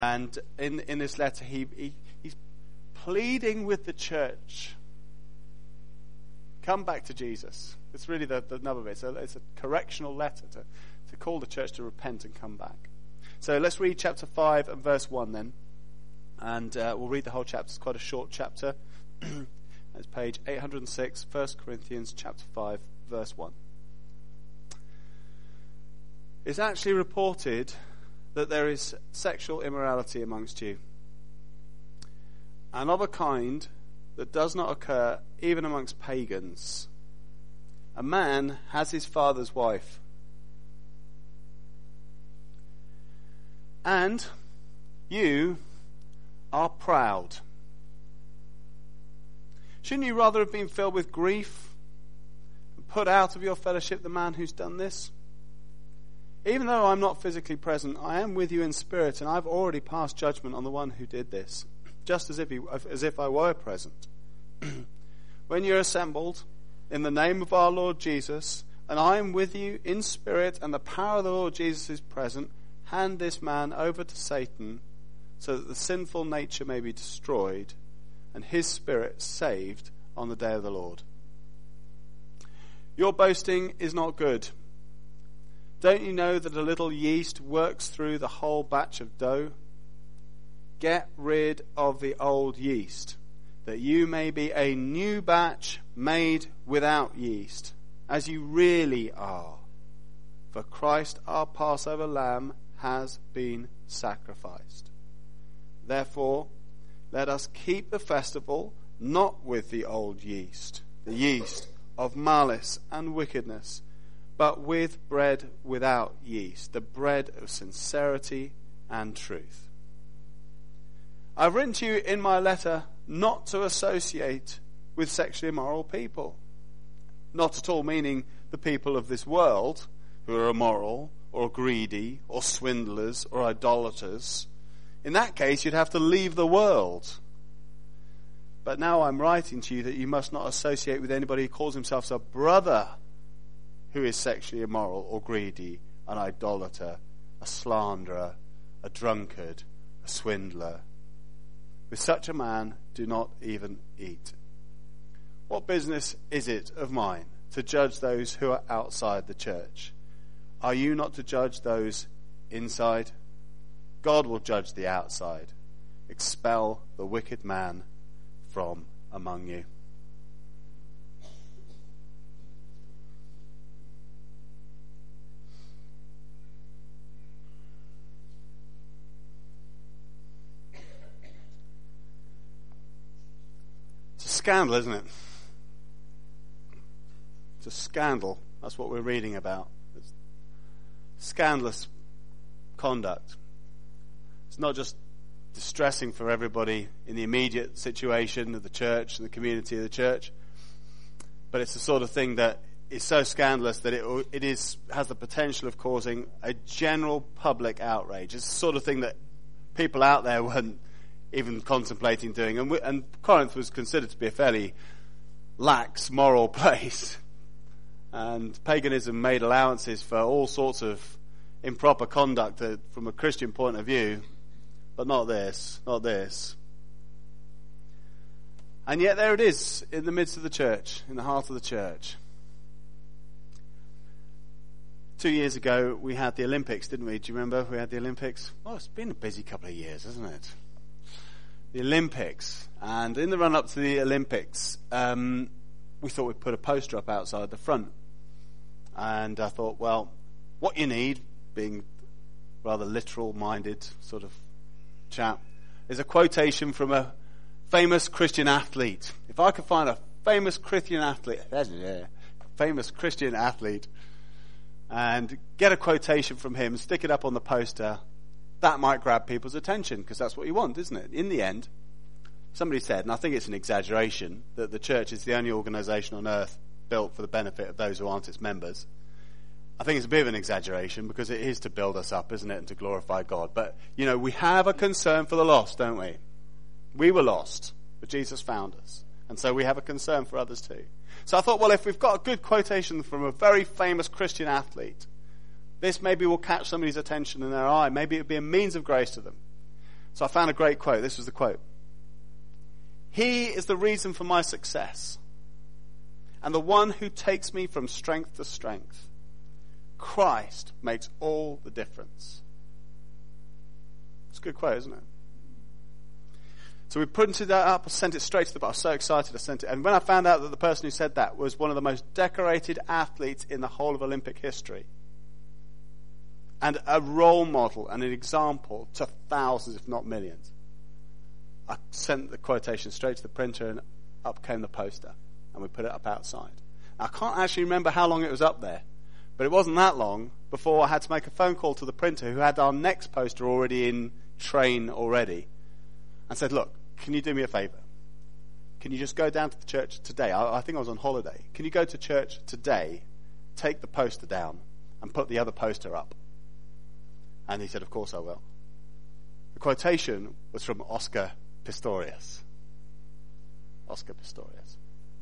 And in this letter, he's pleading with the church. Come back to Jesus. It's really the nub of it. So it's a correctional letter to call the church to repent and come back. So let's read chapter 5 and verse 1 then. And we'll read the whole chapter. It's quite a short chapter. It's page 806, 1 Corinthians chapter 5, verse 1. It's actually reported that there is sexual immorality amongst you, and of a kind that does not occur even amongst pagans. A man has his father's wife. And you are proud. Shouldn't you rather have been filled with grief and put out of your fellowship the man who's done this? Even though I'm not physically present, I am with you in spirit, and I've already passed judgment on the one who did this, just as if I were present. When you're assembled in the name of our Lord Jesus, and I am with you in spirit, and the power of the Lord Jesus is present, hand this man over to Satan, so that the sinful nature may be destroyed, and his spirit saved on the day of the Lord. Your boasting is not good. Don't you know that a little yeast works through the whole batch of dough? Get rid of the old yeast, that you may be a new batch made without yeast, as you really are. For Christ, our Passover lamb, has been sacrificed. Therefore, let us keep the festival not with the old yeast, the yeast of malice and wickedness, but with bread without yeast, the bread of sincerity and truth. I've written to you in my letter not to associate with sexually immoral people. Not at all meaning the people of this world who are immoral or greedy or swindlers or idolaters. In that case, you'd have to leave the world. But now I'm writing to you that you must not associate with anybody who calls himself a brother who is sexually immoral or greedy, an idolater, a slanderer, a drunkard, a swindler. With such a man, do not even eat. What business is it of mine to judge those who are outside the church? Are you not to judge those inside? God will judge the outside. Expel the wicked man from among you. Scandal, isn't it? It's a scandal. That's what we're reading about. It's scandalous conduct. It's not just distressing for everybody in the immediate situation of the church and the community of the church, but it's the sort of thing that is so scandalous that it has the potential of causing a general public outrage. It's the sort of thing that people out there weren't even contemplating doing. And Corinth was considered to be a fairly lax moral place. And paganism made allowances for all sorts of improper conduct from a Christian point of view. But not this. And yet there it is, in the midst of the church, in the heart of the church. 2 years ago, we had the Olympics, didn't we? Do you remember we had the Olympics? Oh, it's been a busy couple of years, hasn't it? The Olympics. And in the run-up to the Olympics, we thought we'd put a poster up outside the front. And I thought, well, what you need, being rather literal-minded sort of chap, is a quotation from a famous Christian athlete. If I could find a famous Christian athlete, and get a quotation from him, stick it up on the poster, that might grab people's attention, because that's what you want, isn't it? In the end, somebody said, and I think it's an exaggeration, that the church is the only organisation on earth built for the benefit of those who aren't its members. I think it's a bit of an exaggeration, because it is to build us up, isn't it, and to glorify God. But, you know, we have a concern for the lost, don't we? We were lost, but Jesus found us. And so we have a concern for others too. So I thought, well, if we've got a good quotation from a very famous Christian athlete, this maybe will catch somebody's attention in their eye. Maybe it would be a means of grace to them. So I found a great quote. This was the quote. "He is the reason for my success, and the one who takes me from strength to strength. Christ makes all the difference." It's a good quote, isn't it? So we printed that up, sent it straight to the book. I was so excited I sent it. And when I found out that the person who said that was one of the most decorated athletes in the whole of Olympic history, and a role model and an example to thousands, if not millions, I sent the quotation straight to the printer, and up came the poster, and we put it up outside. Now, I can't actually remember how long it was up there, but it wasn't that long before I had to make a phone call to the printer, who had our next poster already in train already, and said, "Look, can you do me a favour? Can you just go down to the church today?" I think I was on holiday. "Can you go to church today, take the poster down, and put the other poster up?" And he said, "Of course I will." The quotation was from Oscar Pistorius. Oscar Pistorius.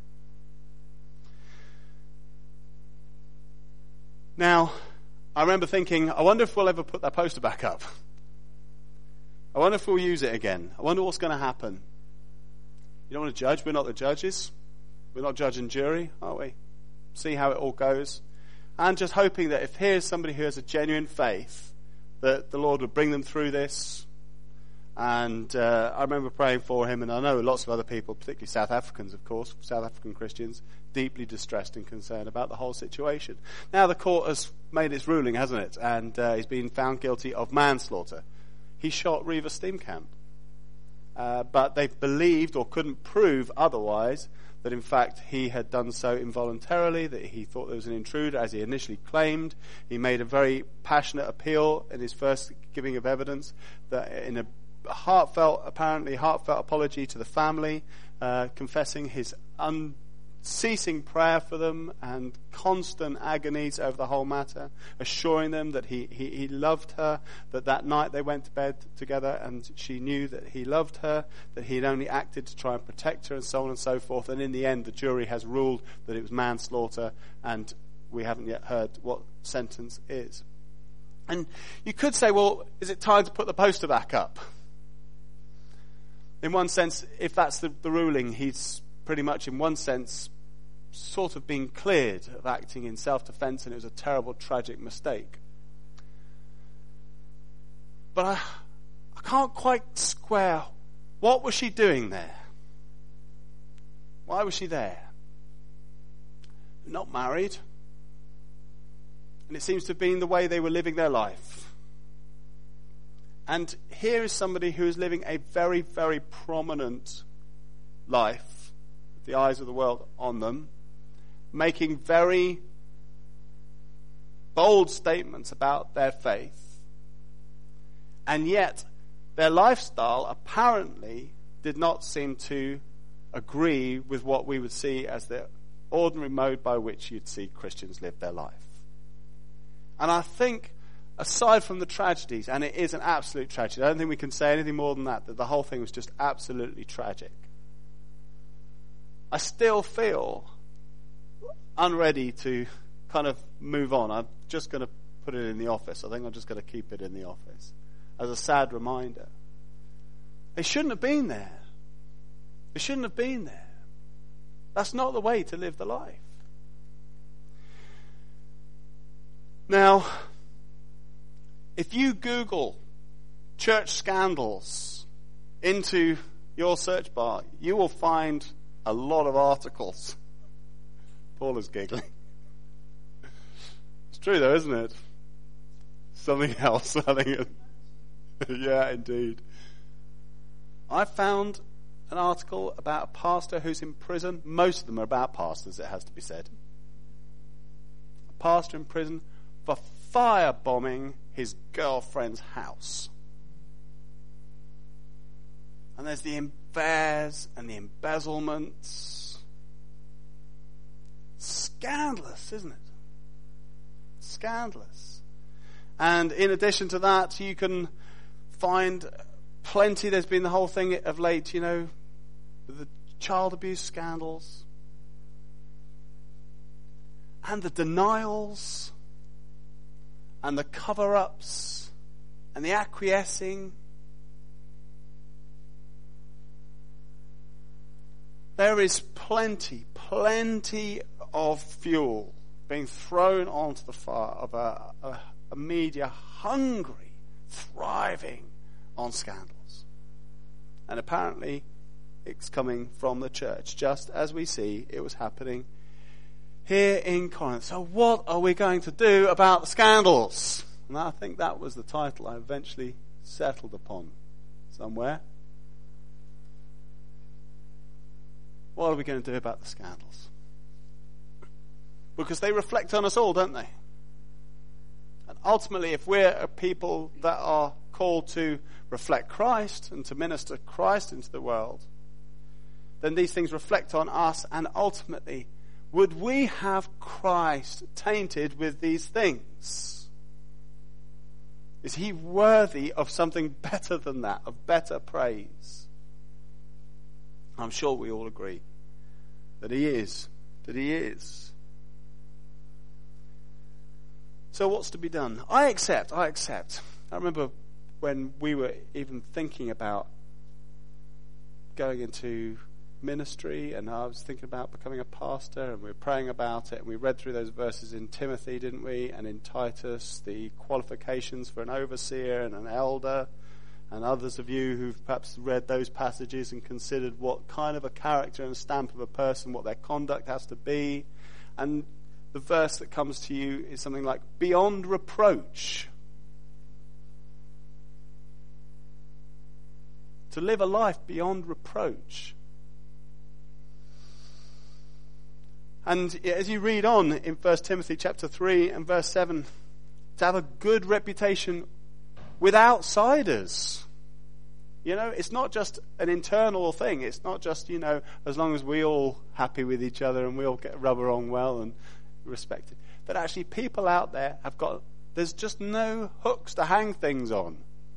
Now, I remember thinking, I wonder if we'll ever put that poster back up. I wonder if we'll use it again. I wonder what's going to happen. You don't want to judge. We're not the judges. We're not judge and jury, are we? See how it all goes. And just hoping that if here's somebody who has a genuine faith, that the Lord would bring them through this. And I remember praying for him, and I know lots of other people, particularly South Africans, of course, South African Christians, deeply distressed and concerned about the whole situation. Now the court has made its ruling, hasn't it? And he's been found guilty of manslaughter. He shot Reeva Steenkamp. But they believed, or couldn't prove otherwise, that in fact he had done so involuntarily, that he thought there was an intruder, as he initially claimed. He made a very passionate appeal in his first giving of evidence, that in a apparently heartfelt apology to the family, confessing his unceasing prayer for them and constant agonies over the whole matter, assuring them that he loved her, that night they went to bed together and she knew that he loved her, that he had only acted to try and protect her, and so on and so forth. And in the end, the jury has ruled that it was manslaughter, and we haven't yet heard what sentence is. And you could say, well, is it time to put the poster back up? In one sense, if that's the ruling, he's pretty much, in one sense, sort of been cleared of acting in self-defense, and it was a terrible, tragic mistake. But I can't quite square, what was she doing there? Why was she there? Not married. And it seems to have been the way they were living their life. And here is somebody who is living a very, very prominent life, with the eyes of the world on them, making very bold statements about their faith. And yet, their lifestyle apparently did not seem to agree with what we would see as the ordinary mode by which you'd see Christians live their life. And I think, aside from the tragedies, and it is an absolute tragedy, I don't think we can say anything more than that the whole thing was just absolutely tragic. I still feel unready to kind of move on. I'm just going to put it in the office. I think I'm just going to keep it in the office as a sad reminder. They shouldn't have been there. They shouldn't have been there. That's not the way to live the life. Now, if you Google church scandals into your search bar, you will find a lot of articles. Paula's giggling. It's true though, isn't it? Something else, I think. Yeah, indeed. I found an article about a pastor who's in prison. Most of them are about pastors, it has to be said. A pastor in prison for firebombing his girlfriend's house. And there's the affairs and the embezzlements. Scandalous, isn't it? Scandalous. And in addition to that, you can find plenty. There's been the whole thing of late, the child abuse scandals and the denials and the cover-ups and the acquiescing There is plenty of fuel being thrown onto the fire of a media hungry, thriving on scandals. And apparently it's coming from the church, just as we see it was happening here in Corinth. So what are we going to do about the scandals? And I think that was the title I eventually settled upon somewhere. What are we going to do about the scandals? Because they reflect on us all, don't they? And ultimately, if we're a people that are called to reflect Christ and to minister Christ into the world, then these things reflect on us, and ultimately, would we have Christ tainted with these things? Is he worthy of something better than that, of better praise? I'm sure we all agree that he is. So what's to be done? I accept. I remember when we were even thinking about going into ministry, and I was thinking about becoming a pastor, and we were praying about it, and we read through those verses in Timothy, didn't we, and in Titus, the qualifications for an overseer and an elder, and others of you who've perhaps read those passages and considered what kind of a character and stamp of a person, what their conduct has to be. And the verse that comes to you is something like, beyond reproach. To live a life beyond reproach. And as you read on in 1 Timothy chapter 3 and verse 7, to have a good reputation with outsiders. You know, it's not just an internal thing. It's not just, as long as we all happy with each other and we all get rubber on well and respected. But actually people out there there's just no hooks to hang things on.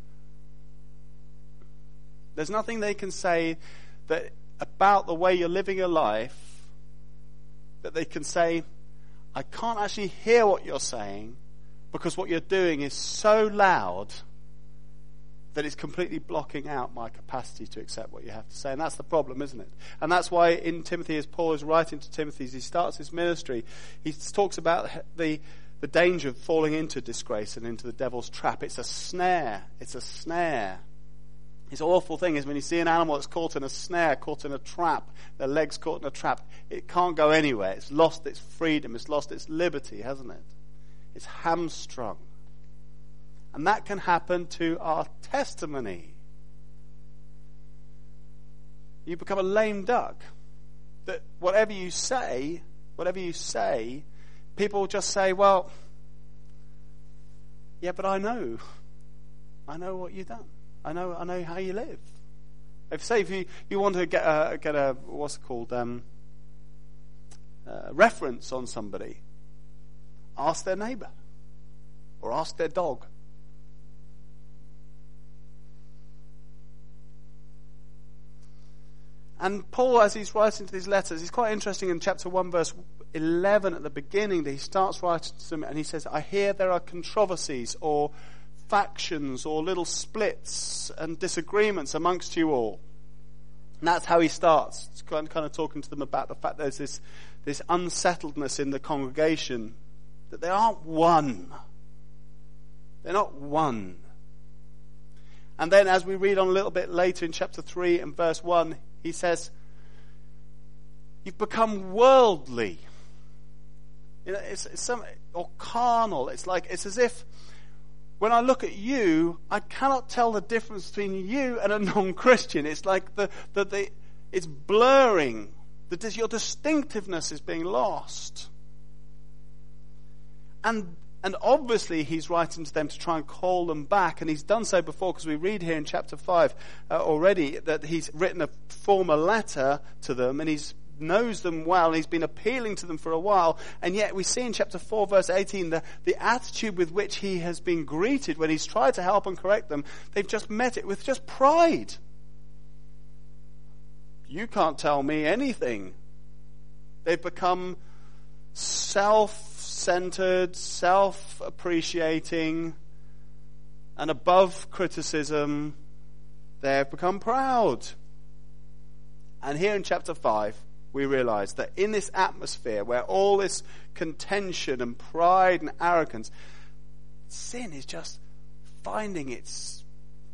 There's nothing they can say that about the way you're living your life that they can say, I can't actually hear what you're saying because what you're doing is so loud that it's completely blocking out my capacity to accept what you have to say. And that's the problem, isn't it? And that's why in Timothy, as Paul is writing to Timothy, as he starts his ministry, he talks about the danger of falling into disgrace and into the devil's trap. It's a snare. It's an awful thing is when you see an animal that's caught in a snare, caught in a trap, their legs caught in a trap, it can't go anywhere. It's lost its freedom. It's lost its liberty, hasn't it? It's hamstrung. And that can happen to our testimony. You become a lame duck. That whatever you say, people just say, well, yeah, but I know what you've done. I know how you live. If you want to get a what's it called, reference on somebody, ask their neighbour or ask their dog. And Paul, as he's writing these letters, he's quite interesting in chapter 1, verse 11 at the beginning, that he starts writing to them and he says, I hear there are controversies or factions or little splits and disagreements amongst you all. And that's how he starts. It's kind of talking to them about the fact there's this unsettledness in the congregation, that they aren't one. They're not one. And then as we read on a little bit later in chapter 3 and verse 1, he says, you've become worldly. Or carnal. It's as if when I look at you, I cannot tell the difference between you and a non-Christian. It's like it's blurring. Your distinctiveness is being lost. And obviously he's writing to them to try and call them back, and he's done so before, because we read here in chapter 5 already that he's written a former letter to them, and he knows them well, and he's been appealing to them for a while, and yet we see in chapter 4 verse 18 the attitude with which he has been greeted when he's tried to help and correct them. They've just met it with just pride. You can't tell me anything. They've become self-centered, self-appreciating, and above criticism. They've become proud. And here in chapter 5, we realize that in this atmosphere where all this contention and pride and arrogance, sin is just finding its...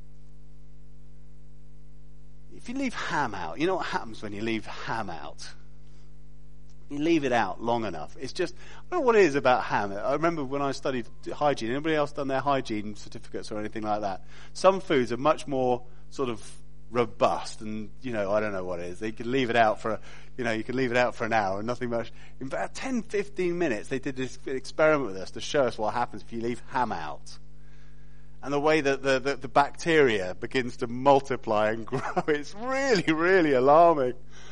If you leave ham out, you know what happens when you leave ham out? You leave it out long enough. It's just, I don't know what it is about ham. I remember when I studied hygiene, anybody else done their hygiene certificates or anything like that? Some foods are much more sort of robust and, I don't know what it is. They can leave it out for, you can leave it out for an hour and nothing much. In about 10, 15 minutes, they did this experiment with us to show us what happens if you leave ham out. And the way that the bacteria begins to multiply and grow, it's really, really alarming.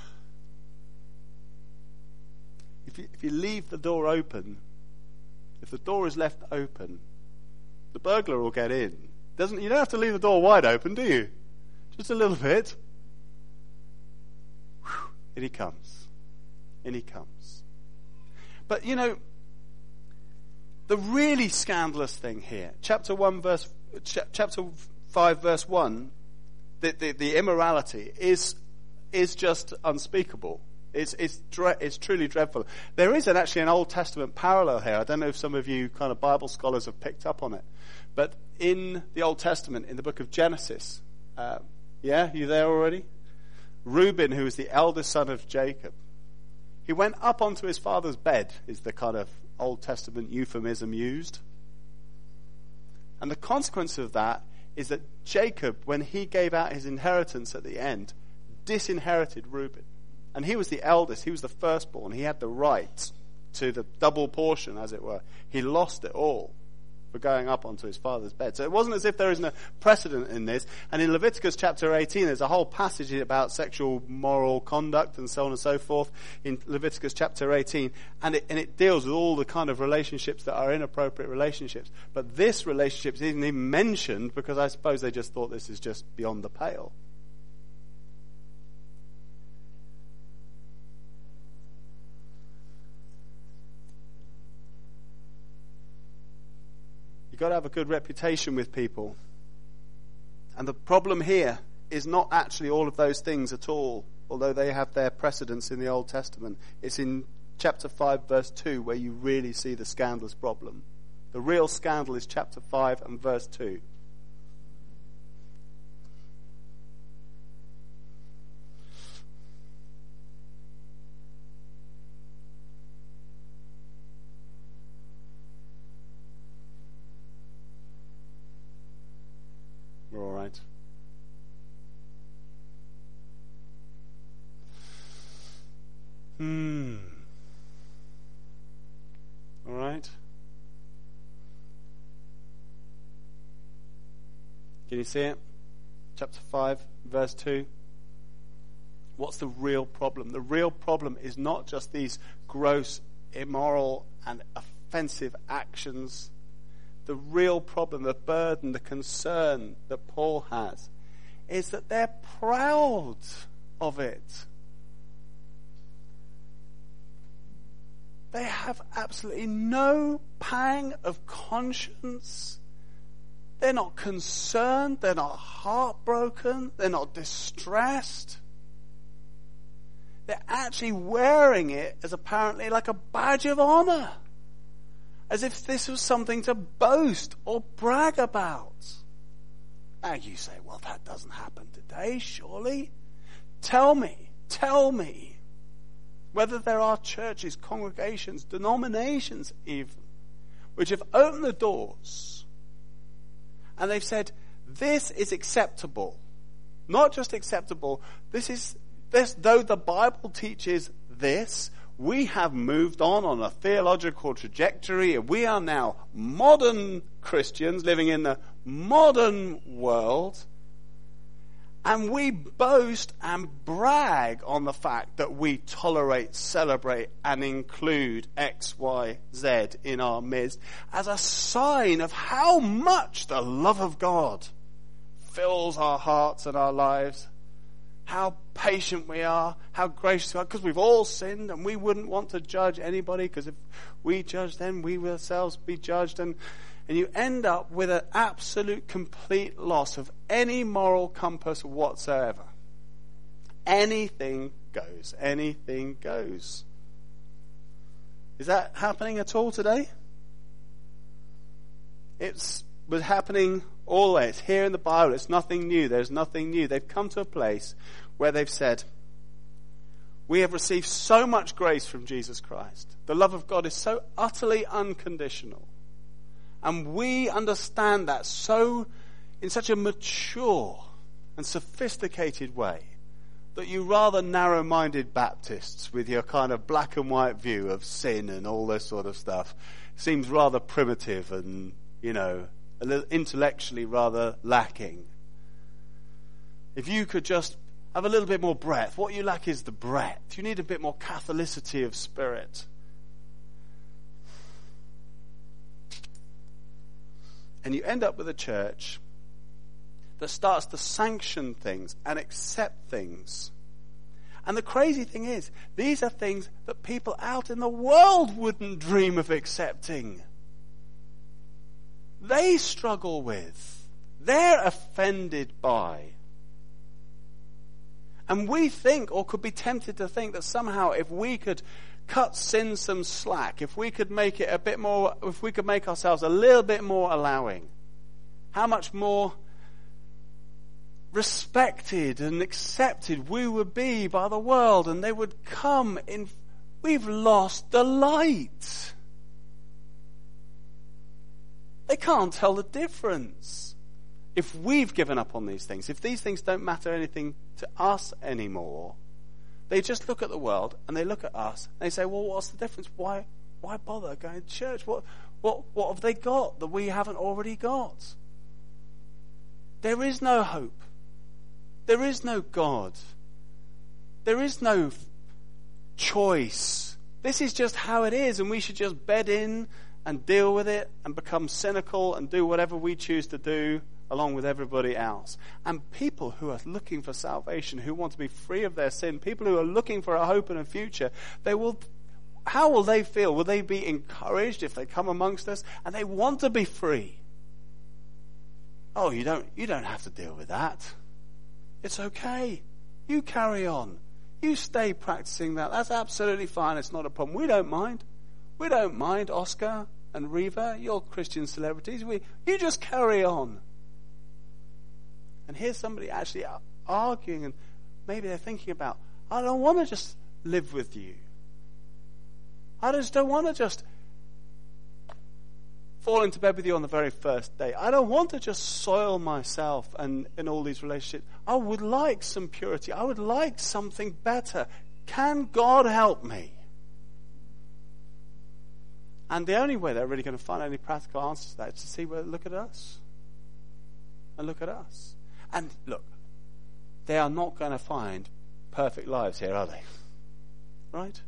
If you leave the door open, if the door is left open, the burglar will get in. You don't have to leave the door wide open, do you? Just a little bit. In he comes. In he comes. But the really scandalous thing here, chapter 5 verse 1, the immorality is just unspeakable. It's truly dreadful. There is actually an Old Testament parallel here. I don't know if some of you kind of Bible scholars have picked up on it. But in the Old Testament, in the book of Genesis, you there already? Reuben, who was the eldest son of Jacob, he went up onto his father's bed, is the kind of Old Testament euphemism used. And the consequence of that is that Jacob, when he gave out his inheritance at the end, disinherited Reuben. And he was the eldest, he was the firstborn, he had the right to the double portion, as it were. He lost it all for going up onto his father's bed. So it wasn't as if there isn't a precedent in this. And in Leviticus chapter 18, there's a whole passage about sexual moral conduct and so on and so forth in Leviticus chapter 18. And it deals with all the kind of relationships that are inappropriate relationships. But this relationship isn't even mentioned because I suppose they just thought this is just beyond the pale. You've got to have a good reputation with people. And the problem here is not actually all of those things at all, although they have their precedence in the Old Testament. It's in chapter 5 verse 2 where you really see the scandalous problem. The real scandal is chapter 5 and verse 2. All right. All right. Can you see it? Chapter 5, verse 2. What's the real problem? The real problem is not just these gross, immoral, and offensive actions. The real problem, the burden, the concern that Paul has is that they're proud of it. They have absolutely no pang of conscience. They're not concerned. They're not heartbroken. They're not distressed. They're actually wearing it as apparently like a badge of honor. As if this was something to boast or brag about. And you say, well, that doesn't happen today, surely. Tell me, whether there are churches, congregations, denominations even, which have opened the doors and they've said, this is acceptable. Not just acceptable, this, though the Bible teaches this, we have moved on a theological trajectory, and we are now modern Christians living in the modern world, and we boast and brag on the fact that we tolerate, celebrate, and include X, Y, Z in our midst as a sign of how much the love of God fills our hearts and our lives. How patient we are, how gracious we are, because we've all sinned and we wouldn't want to judge anybody, because if we judge, then we will ourselves be judged. And you end up with an absolute complete loss of any moral compass whatsoever. anything goes. Anything goes. Is that happening at all today? It was happening always. It's here in the Bible. It's nothing new. There's nothing new. They've come to a place where they've said, we have received so much grace from Jesus Christ. The love of God is so utterly unconditional. And we understand that in such a mature and sophisticated way that you rather narrow-minded Baptists with your kind of black and white view of sin and all this sort of stuff seems rather primitive and, a little intellectually rather lacking. If you could just have a little bit more breadth. What you lack is the breadth. You need a bit more Catholicity of spirit. And you end up with a church that starts to sanction things and accept things. And the crazy thing is, these are things that people out in the world wouldn't dream of accepting. They struggle with. They're offended by. And we think, or could be tempted to think, that somehow if we could cut sin some slack, if we could make it a bit more, if we could make ourselves a little bit more allowing, how much more respected and accepted we would be by the world, and they would come in. We've lost the light. They can't tell the difference. If we've given up on these things, if these things don't matter anything to us anymore, they just look at the world and they look at us and they say, well, what's the difference? Why bother going to church? What have they got that we haven't already got? There is no hope. There is no God. There is no choice. This is just how it is, and we should just bed in and deal with it and become cynical and do whatever we choose to do along with everybody else. And people who are looking for salvation, who want to be free of their sin, people who are looking for a hope and a future, how will they feel? Will they be encouraged if they come amongst us and they want to be free? Oh, you don't have to deal with that. It's okay. You carry on. You stay practicing that. That's absolutely fine. It's not a problem. We don't mind. We don't mind, Oscar and Reva. You're Christian celebrities. You just carry on. And here's somebody actually arguing, and maybe they're thinking about, I don't want to just live with you. I just don't want to just fall into bed with you on the very first day. I don't want to just soil myself and in all these relationships. I would like some purity. I would like something better. Can God help me? And the only way they're really going to find any practical answers to that is to see, well, look at us. And look at us. And look, they are not going to find perfect lives here, are they? Right?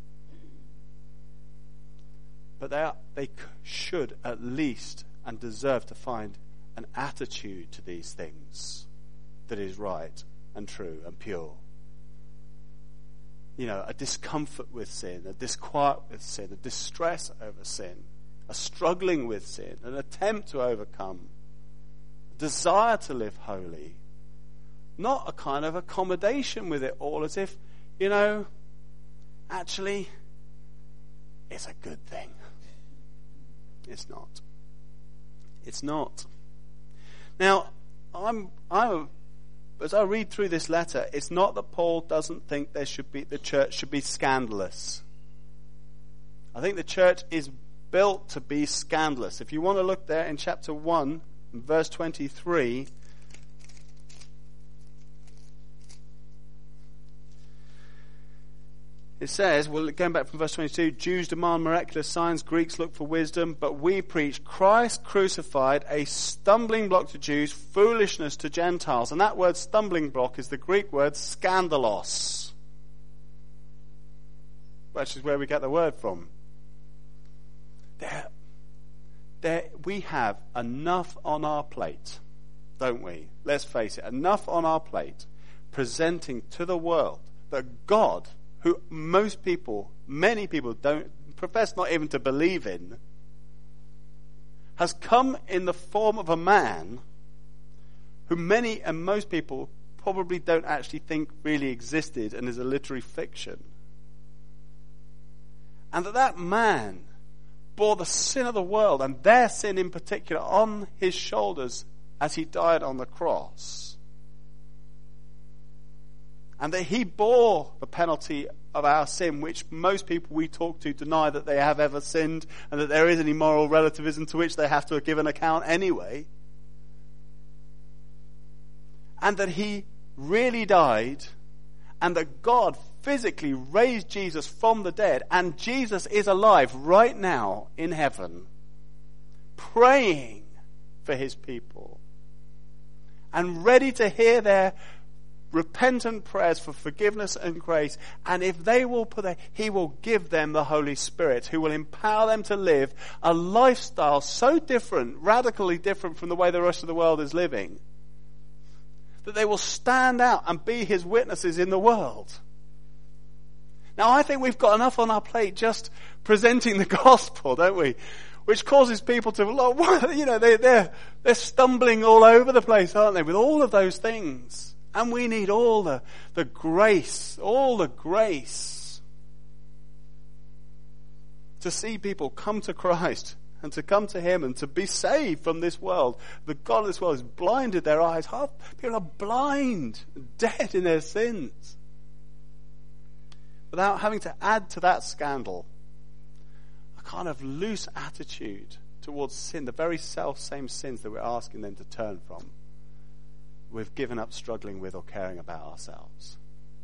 But they should at least and deserve to find an attitude to these things that is right and true and pure. A discomfort with sin, a disquiet with sin, a distress over sin, a struggling with sin, an attempt to overcome, a desire to live holy, not a kind of accommodation with it all as if, actually, it's a good thing. It's not. It's not. Now, as I read through this letter, it's not that Paul doesn't think the church should be scandalous. I think the church is built to be scandalous. If you want to look there in chapter 1, verse 23, it says, well, going back from verse 22, Jews demand miraculous signs, Greeks look for wisdom, but we preach Christ crucified, a stumbling block to Jews, foolishness to Gentiles. And that word stumbling block is the Greek word skandalos, which is where we get the word from. We have enough on our plate, don't we? Let's face it, enough on our plate, presenting to the world that God, who many people don't profess not even to believe in, has come in the form of a man who many and most people probably don't actually think really existed and is a literary fiction. And that man bore the sin of the world, and their sin in particular, on his shoulders as he died on the cross. And that he bore the penalty of our sin, which most people we talk to deny that they have ever sinned, and that there is any moral relativism to which they have to give an account anyway. And that he really died, and that God physically raised Jesus from the dead, and Jesus is alive right now in heaven, praying for his people, and ready to hear their repentant prayers for forgiveness and grace. And if they will he will give them the Holy Spirit, who will empower them to live a lifestyle so different, radically different from the way the rest of the world is living, that they will stand out and be his witnesses in the world. Now, I think we've got enough on our plate just presenting the gospel, don't we? Which causes people to, they're stumbling all over the place, aren't they, with all of those things. And we need all the grace to see people come to Christ and to come to him and to be saved from this world. The God of this world has blinded their eyes. Half people are blind, dead in their sins. Without having to add to that scandal a kind of loose attitude towards sin, the very self-same sins that we're asking them to turn from, we've given up struggling with or caring about ourselves.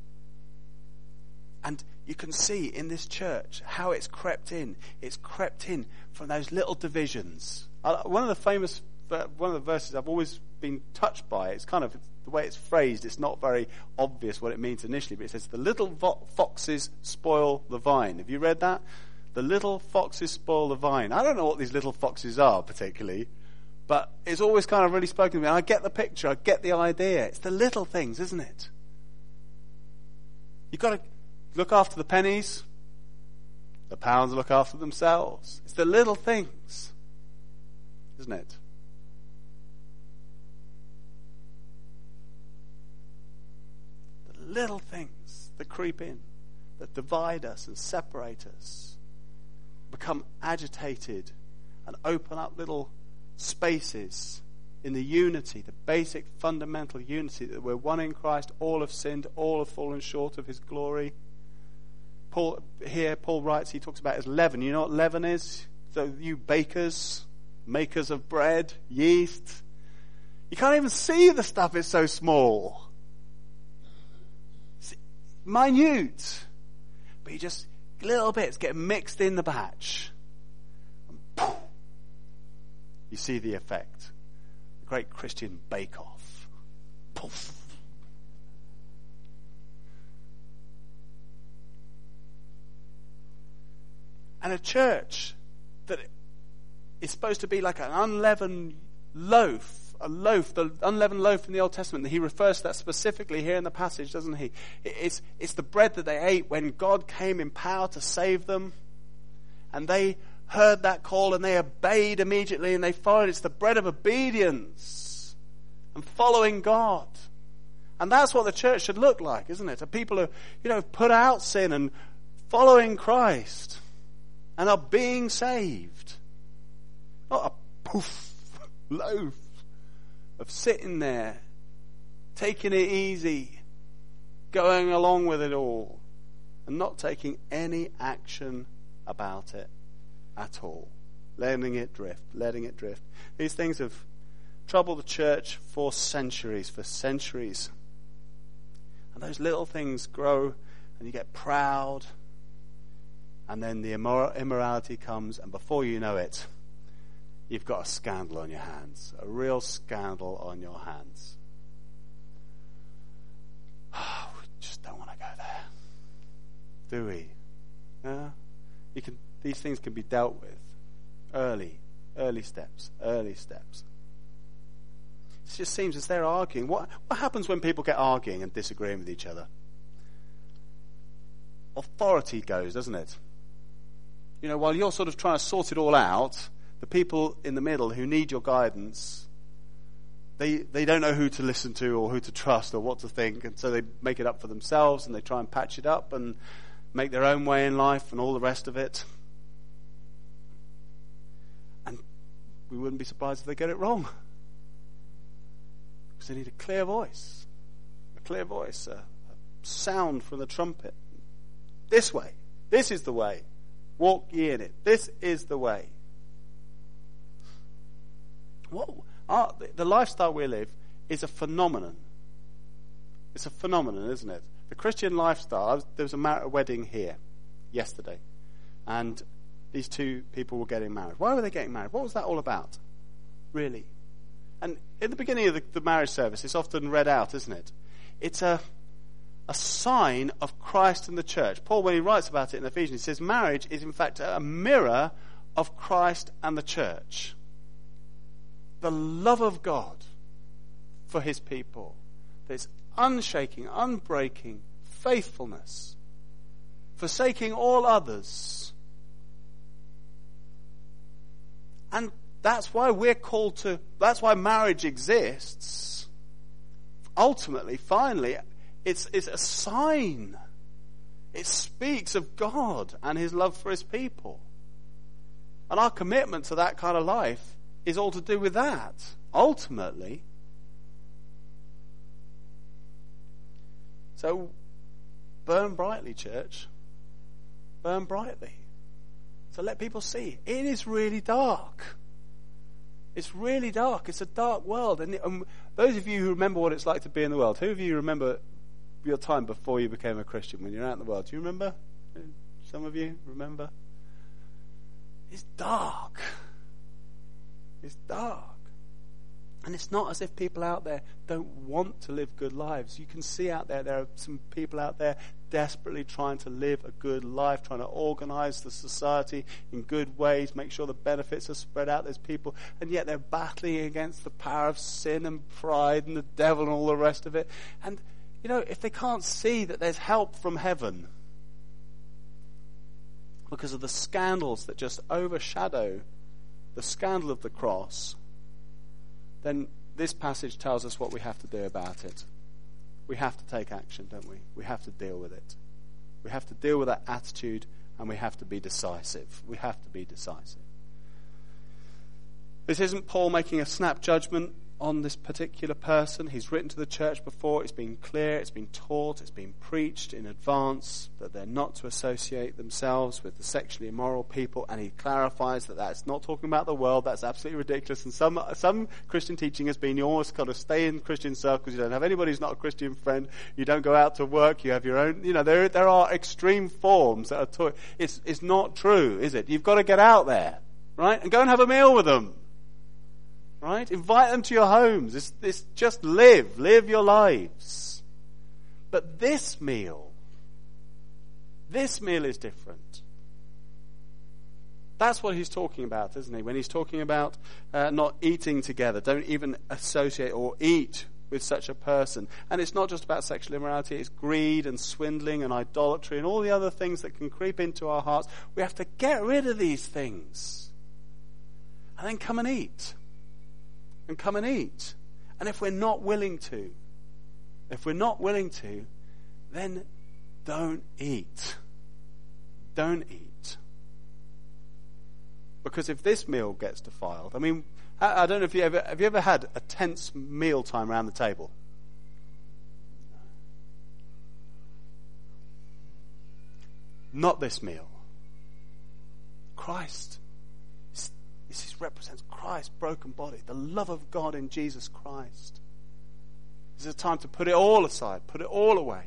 And you can see in this church how it's crept in. It's crept in from those little divisions. One of the verses I've always been touched by, it's kind of the way it's phrased, it's not very obvious what it means initially, but it says, the little foxes spoil the vine. Have you read that? The little foxes spoil the vine. I don't know what these little foxes are particularly, but it's always kind of really spoken to me. I get the picture, I get the idea. It's the little things, isn't it? You've got to look after the pennies. The pounds look after themselves. It's the little things, isn't it? The little things that creep in, that divide us and separate us, become agitated and open up little spaces in the unity, the basic fundamental unity that we're one in Christ, all have sinned, all have fallen short of his glory. Paul writes, he talks about his leaven. You know what leaven is? So you bakers, makers of bread, yeast, you can't even see the stuff, it's so small. It's minute. But you just, little bits get mixed in the batch. And poof, you see the effect. The great Christian bake-off. Poof. And a church that is supposed to be like an unleavened loaf, the unleavened loaf in the Old Testament. He refers to that specifically here in the passage, doesn't he? It's the bread that they ate when God came in power to save them. And they heard that call and they obeyed immediately and they followed. It's the bread of obedience and following God. And that's what the church should look like, isn't it? A people who, put out sin and following Christ and are being saved. Not a poof loaf of sitting there, taking it easy, going along with it all, and not taking any action about it at all. Letting it drift. These things have troubled the church for centuries. And those little things grow, and you get proud, and then the immorality comes, and before you know it, you've got a scandal on your hands. A real scandal on your hands. We just don't want to go there. Do we? These things can be dealt with. Early steps. It just seems as they're arguing. What happens when people get arguing and disagreeing with each other? Authority goes, doesn't it? While you're sort of trying to sort it all out, the people in the middle who need your guidance, they don't know who to listen to or who to trust or what to think, and so they make it up for themselves and they try and patch it up and make their own way in life and all the rest of it. And we wouldn't be surprised if they get it wrong. Because they need a clear voice, a sound from the trumpet. This way. This is the way. Walk ye in it. This is the way. The lifestyle we live is a phenomenon. It's a phenomenon, isn't it? The Christian lifestyle. There was a wedding here yesterday, and these two people were getting married. Why were they getting married? What was that all about? Really? And in the beginning of the marriage service, it's often read out, isn't it? It's a sign of Christ and the church. Paul, when he writes about it in Ephesians, he says marriage is in fact a mirror of Christ and the church. The love of God for his people. This unshaking, unbreaking faithfulness, forsaking all others. And that's why that's why marriage exists. Ultimately, finally, it's a sign. It speaks of God and his love for his people. And our commitment to that kind of life is all to do with that, ultimately. So, burn brightly, church. Burn brightly. So let people see. It is really dark. It's really dark. It's a dark world. And those of you who remember what it's like to be in the world, who of you remember your time before you became a Christian, when you're out in the world? Do you remember? Some of you remember? It's dark. It's dark. And it's not as if people out there don't want to live good lives. You can see out there are some people out there desperately trying to live a good life, trying to organize the society in good ways, make sure the benefits are spread out. There's people, and yet they're battling against the power of sin and pride and the devil and all the rest of it. And, you know, if they can't see that there's help from heaven because of the scandals that just overshadow the scandal of the cross, then this passage tells us what we have to do about it. We have to take action, don't we? We have to deal with it. We have to deal with that attitude, and we have to be decisive. We have to be decisive. This isn't Paul making a snap judgment on this particular person. He's written to the church before. It's been clear, it's been taught, it's been preached in advance that they're not to associate themselves with the sexually immoral people, and he clarifies that that's not talking about the world. That's absolutely ridiculous. And some Christian teaching has been you almost got to stay in Christian circles. You don't have anybody who's not a Christian friend. You don't go out to work. You have your own. You know, there are extreme forms that are taught. It's not true, is it? You've got to get out there, right, and go and have a meal with them. Right? Invite them to your homes. It's just live your lives. But this meal is different. That's what he's talking about, isn't he? When he's talking about not eating together, don't even associate or eat with such a person. And it's not just about sexual immorality, it's greed and swindling and idolatry and all the other things that can creep into our hearts. We have to get rid of these things. And then come and eat. And come and eat. And if we're not willing to, then don't eat. Don't eat. Because if this meal gets defiled, I mean, I don't know if have you ever had a tense meal time around the table? Not this meal. Christ. This represents Christ's broken body, the love of God in Jesus Christ. This is a time to put it all aside, put it all away,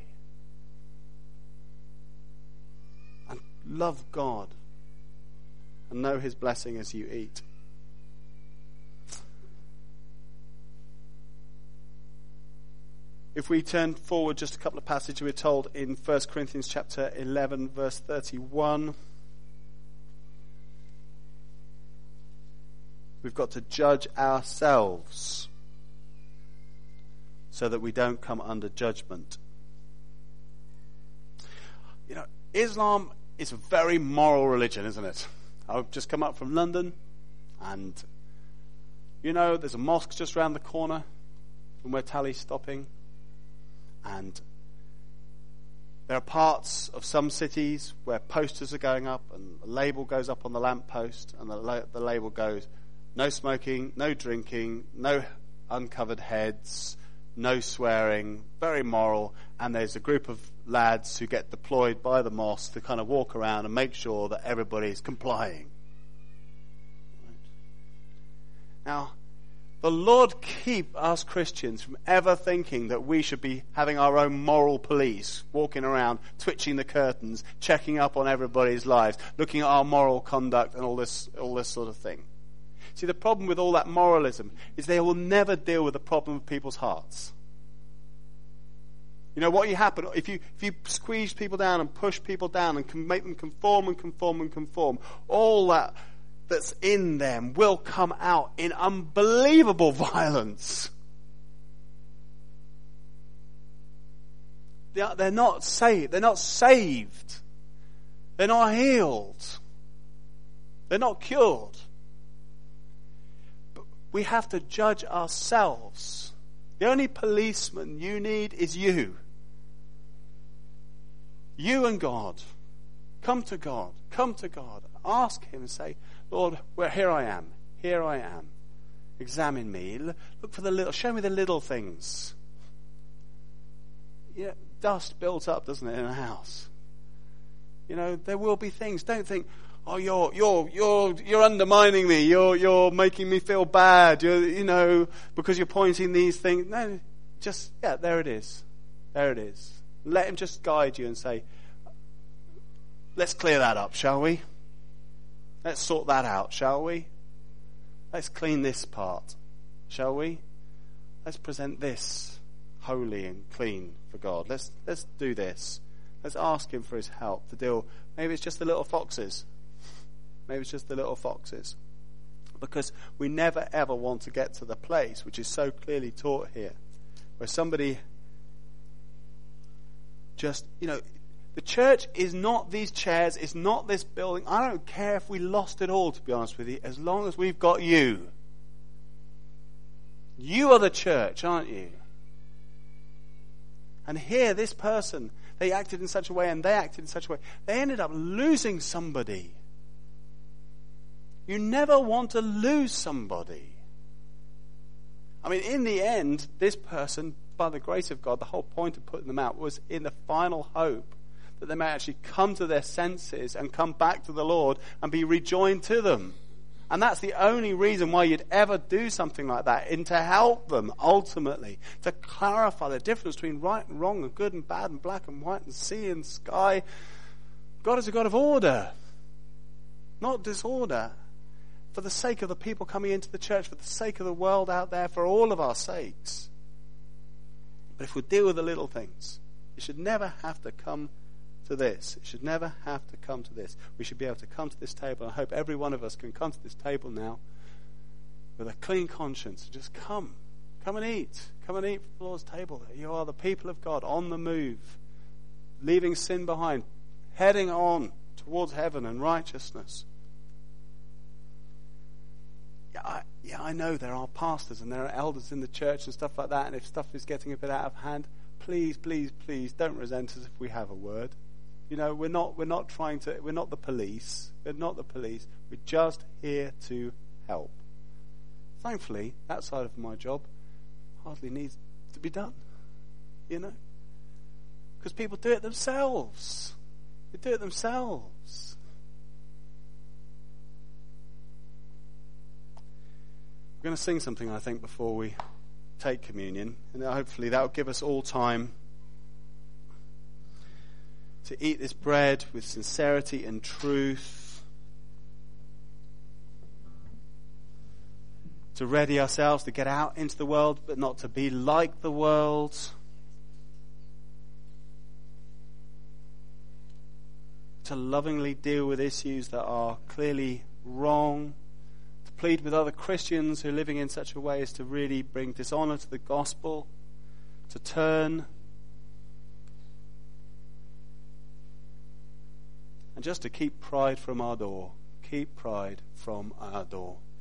and love God and know his blessing as you eat. If we turn forward just a couple of passages, we're told in 1 Corinthians chapter 11, verse 31. We've got to judge ourselves so that we don't come under judgment. You know, Islam is a very moral religion, isn't it? I've just come up from London, and, you know, there's a mosque just around the corner. when we're tally stopping. And there are parts of some cities where posters are going up and a label goes up on the lamppost, and the label goes, no smoking, no drinking, no uncovered heads, no swearing, very moral. And there's a group of lads who get deployed by the mosque to kind of walk around and make sure that everybody's complying. Right. Now, the Lord keep us Christians from ever thinking that we should be having our own moral police, walking around, twitching the curtains, checking up on everybody's lives, looking at our moral conduct and all this sort of thing. See, the problem with all that moralism is they will never deal with the problem of people's hearts. You know what you happen if you squeeze people down and push people down and can make them conform, all that's in them will come out in unbelievable violence. They're not saved. They're not saved. They're not healed. They're not cured. But we have to judge ourselves. The only policeman you need is you. You and God. Come to God. Come to God. Ask Him and say, Lord, here I am. Here I am. Examine me. Look for the little, show me the little things. Yeah, dust built up, doesn't it, in a house? You know, there will be things. Don't think, oh, you're undermining me. You're making me feel bad. Because you're pointing these things. No, there it is. There it is. Let Him just guide you and say, let's clear that up, shall we? Let's sort that out, shall we? Let's clean this part, shall we? Let's present this holy and clean for God. Let's do this. Let's ask Him for His help to deal. Maybe it's just the little foxes. Maybe it's just the little foxes. Because we never ever want to get to the place which is so clearly taught here, where somebody just, the church is not these chairs, it's not this building. I don't care if we lost it all, to be honest with you, as long as we've got you. You are the church, aren't you? And here, this person, they acted in such a way and they acted in such a way. They ended up losing somebody. You never want to lose somebody. I mean, in the end, this person, by the grace of God, the whole point of putting them out was in the final hope that they may actually come to their senses and come back to the Lord and be rejoined to them. And that's the only reason why you'd ever do something like that, and to help them ultimately, to clarify the difference between right and wrong and good and bad and black and white and sea and sky. God is a God of order, not disorder. For the sake of the people coming into the church, for the sake of the world out there, for all of our sakes. But if we deal with the little things, it should never have to come to this. It should never have to come to this. We should be able to come to this table. I hope every one of us can come to this table now with a clean conscience. Just come and eat. Come and eat from the Lord's table. You are the people of God on the move, leaving sin behind, heading on towards heaven and righteousness. I know there are pastors and there are elders in the church and stuff like that, and if stuff is getting a bit out of hand, please don't resent us if we have a word. We're not the police. We're not the police. We're just here to help. Thankfully, that side of my job hardly needs to be done. Because people do it themselves. They do it themselves. We're going to sing something, I think, before we take communion, and hopefully that will give us all time to eat this bread with sincerity and truth, to ready ourselves to get out into the world, but not to be like the world, to lovingly deal with issues that are clearly wrong, to plead with other Christians who are living in such a way as to really bring dishonor to the gospel, to turn, and just to keep pride from our door. Keep pride from our door.